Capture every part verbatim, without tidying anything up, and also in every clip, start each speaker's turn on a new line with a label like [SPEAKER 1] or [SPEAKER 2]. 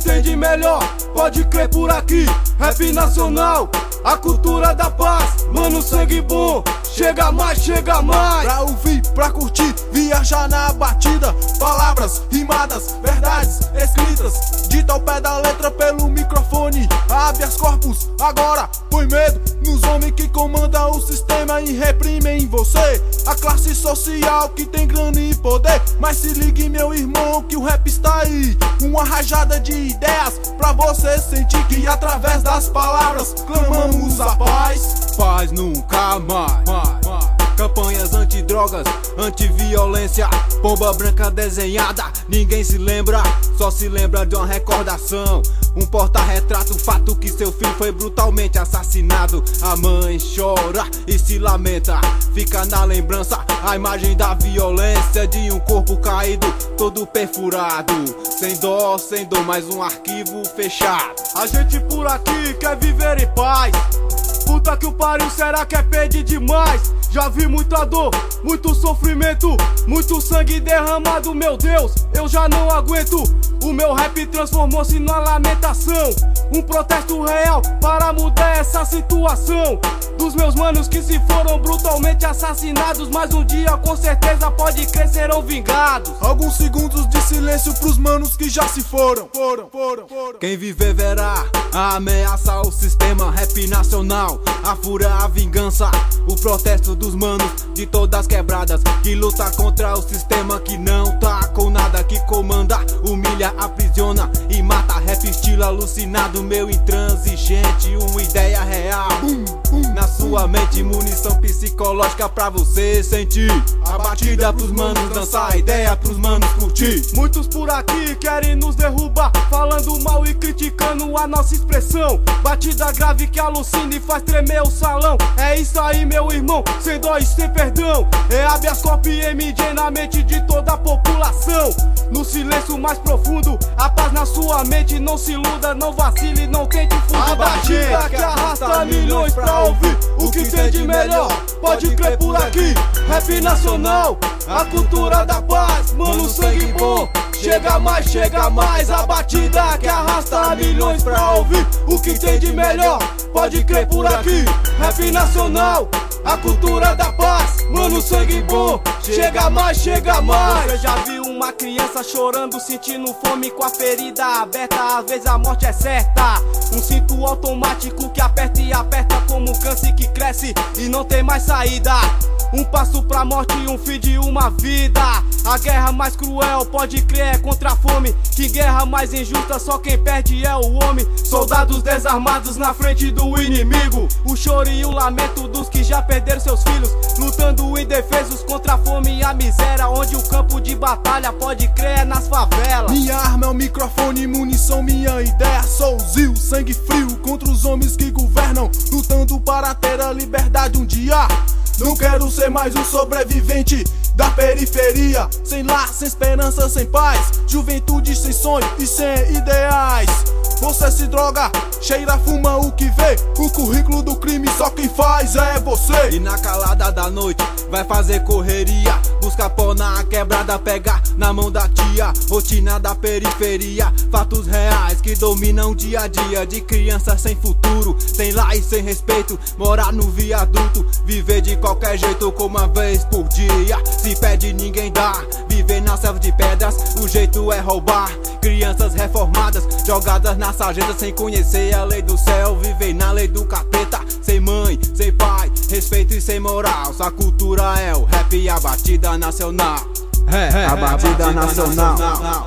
[SPEAKER 1] tem de melhor, pode crer por aqui. Rap nacional, a cultura da paz, mano, sangue bom. Chega mais, chega mais.
[SPEAKER 2] Pra ouvir, pra curtir, viajar na batida. Palavras rimadas, verdades escritas, dita ao pé da letra pelo microfone. Habeas corpus, agora põe medo nos homens que comandam o sistema e reprimem em você a classe social que tem grana e poder. Mas se ligue, meu irmão, que o rap está aí, uma rajada de ideias pra você sentir que através das palavras clamamos a paz.
[SPEAKER 1] Paz nunca mais. Campanhas antidrogas, antiviolência, pomba branca desenhada, ninguém se lembra, só se lembra de uma recordação. Um porta-retrato, fato que seu filho foi brutalmente assassinado. A mãe chora e se lamenta, fica na lembrança a imagem da violência de um corpo caído, todo perfurado. Sem dó, sem dor, mais um arquivo fechado. A gente por aqui quer viver em paz. Puta que o pariu, será que é pedir demais? Já vi muita dor, muito sofrimento, muito sangue derramado, meu Deus, eu já não aguento. O meu rap transformou-se numa lamentação, um protesto real para mudar essa situação. Dos meus manos que se foram brutalmente assassinados, mas um dia com certeza pode crer serão vingados.
[SPEAKER 2] Alguns segundos de silêncio pros manos que já se foram, foram, foram, foram.
[SPEAKER 1] Quem viver verá a ameaça ao sistema. Rap nacional, a fúria, a vingança, o protesto dos manos de todas as quebradas, que luta contra o sistema que não tá com nada, que comanda, humilha, aprisiona e mata. Rap estilo alucinado, meu intransigente, uma ideia real
[SPEAKER 2] Bum, bum,
[SPEAKER 1] na sua mente, munição psicológica pra você sentir. A batida pros manos dançar, a ideia pros manos curtir. Muitos por aqui querem nos derrubar, falando mal e criticando a nossa expressão. Batida grave que alucina e faz tremer o salão. É isso aí, meu irmão, sem dó e sem perdão. É habeas corpus e M J na mente de toda a população. No silêncio mais profundo, a paz na sua mente. Não se iluda, não vacile, não tente fugir da gente, que arrasta milhões pra ouvir o que tem de melhor, pode crer por aqui. Rap nacional, a cultura da paz, mano, sangue bom. Chega mais, chega mais, a batida que arrasta milhões pra ouvir o que tem de melhor, pode crer por aqui. Rap nacional, a cultura da paz, mano, sangue bom. Chega mais, chega mais. Você já viu uma criança chorando, sentindo fome com a ferida aberta? Às vezes a morte é certa. Um cinto automático que aperta e aperta como um câncer que cresce e não tem mais saída. Um passo pra morte e um fim de uma vida. A guerra mais cruel, pode crer, é contra a fome. Que guerra mais injusta, só quem perde é o homem. Soldados desarmados na frente do inimigo. O choro e o lamento dos que já perderam seus filhos, lutando indefesos contra a fome e a miséria. Onde o campo de batalha, pode crer, é nas favelas.
[SPEAKER 2] Minha arma é o microfone, munição, minha ideia. Sou Zil, sangue frio contra os homens que governam, lutando para ter a liberdade um dia. Não quero ser mais um sobrevivente da periferia, sem lar, sem esperança, sem paz, juventude sem sonho e sem ideais. Você se droga, cheira, fuma o que vê, o currículo do crime só quem faz é você.
[SPEAKER 1] E na calada da noite vai fazer correria, busca pó na quebrada, pegar na mão da tia. Rotina da periferia, fatos reais que dominam o dia a dia. De criança sem futuro, sem lar e sem respeito, morar no viaduto, viver de qualquer jeito como uma vez por dia. Se pede ninguém dá, viver na selva de pedras, o jeito é roubar. Crianças reformadas, jogadas na sarjeta sem conhecer a lei do céu, viver na lei do capeta, sem mãe, sem pai, respeito e sem moral. Sua cultura é o rap e a batida nacional.
[SPEAKER 2] É, é, a batida, batida nacional.
[SPEAKER 1] nacional.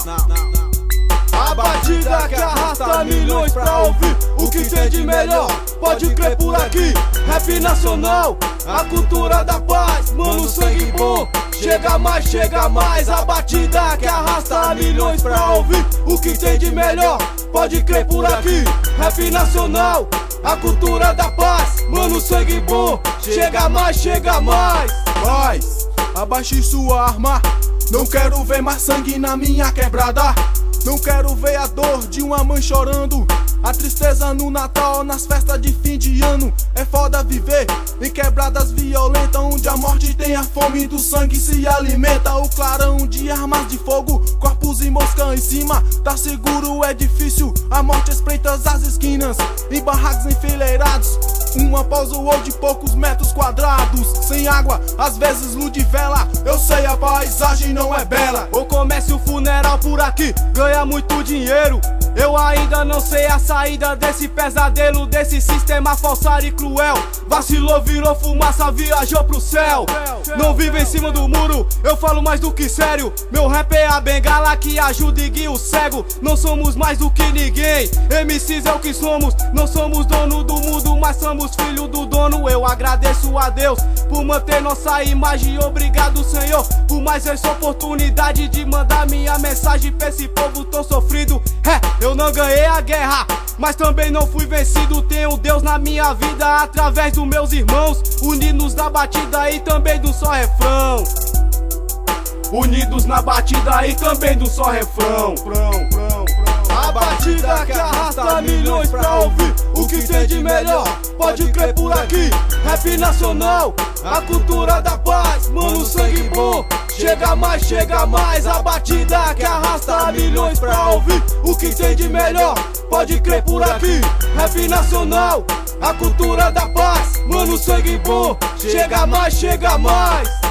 [SPEAKER 1] A batida que arrasta milhões pra ouvir o que tem de melhor, pode crer por aqui. Rap nacional, a cultura da paz, mano, sangue bom. Chega mais, chega mais, a batida que arrasta milhões pra ouvir o que tem de melhor, pode crer por aqui. Rap nacional, a cultura da paz, mano, sangue bom. Chega mais, chega mais.
[SPEAKER 2] Paz, abaixe sua arma, não quero ver mais sangue na minha quebrada. Não quero ver a dor de uma mãe chorando A tristeza no Natal, nas festas de fim de ano. É foda viver em quebradas violentas, onde a morte tem a fome do sangue se alimenta. O clarão de armas de fogo, corpos e mosca em cima. Tá seguro, é difícil, a morte espreita as esquinas. Em barracos enfileirados, um após o outro de poucos metros quadrados. Sem água, às vezes luz de vela. Eu sei, a paisagem não é bela.
[SPEAKER 1] Ou comece o funeral por aqui, ganha muito dinheiro. Eu ainda não sei a saída desse pesadelo, desse sistema falsário e cruel. Vacilou, virou fumaça, viajou pro céu. Não vive em cima do muro, eu falo mais do que sério. Meu rap é a bengala que ajuda e guia o cego. Não somos mais do que ninguém, M Cs é o que somos. Não somos dono do mundo, mas somos filho do dono. Eu agradeço a Deus por manter nossa imagem. Obrigado, Senhor, por mais essa oportunidade de mandar minha mensagem pra esse povo tão sofrido. É, eu não ganhei a guerra, mas também não fui vencido. Tenho Deus na minha vida através dos meus irmãos, unidos na batida e também do só refrão. Unidos na batida e também do só refrão. A batida que arrasta milhões pra ouvir o que tem de melhor, pode crer por aqui. Rap nacional, a cultura da paz, mano, sangue bom. Chega mais, chega mais, a batida que arrasta milhões pra ouvir o que tem de melhor, pode crer por aqui. Rap nacional, a cultura da paz, mano, sangue bom. Chega mais, chega mais.